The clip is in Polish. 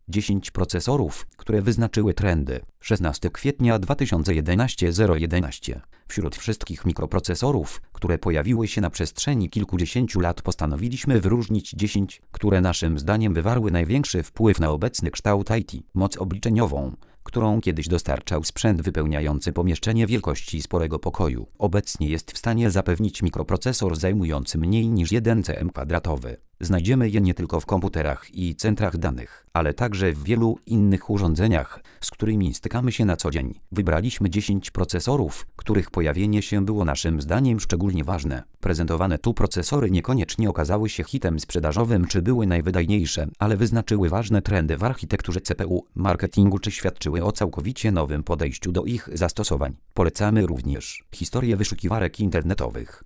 10 procesorów, które wyznaczyły trendy. 16 kwietnia 2011 011. Wśród wszystkich mikroprocesorów, które pojawiły się na przestrzeni kilkudziesięciu lat, postanowiliśmy wyróżnić 10, które naszym zdaniem wywarły największy wpływ na obecny kształt IT. Moc obliczeniową, którą kiedyś dostarczał sprzęt wypełniający pomieszczenie wielkości sporego pokoju, obecnie jest w stanie zapewnić mikroprocesor zajmujący mniej niż 1 cm². Znajdziemy je nie tylko w komputerach i centrach danych, ale także w wielu innych urządzeniach, z którymi stykamy się na co dzień. Wybraliśmy 10 procesorów, których pojawienie się było naszym zdaniem szczególnie ważne. Prezentowane tu procesory niekoniecznie okazały się hitem sprzedażowym czy były najwydajniejsze, ale wyznaczyły ważne trendy w architekturze CPU, marketingu czy świadczyły o całkowicie nowym podejściu do ich zastosowań. Polecamy również historię wyszukiwarek internetowych.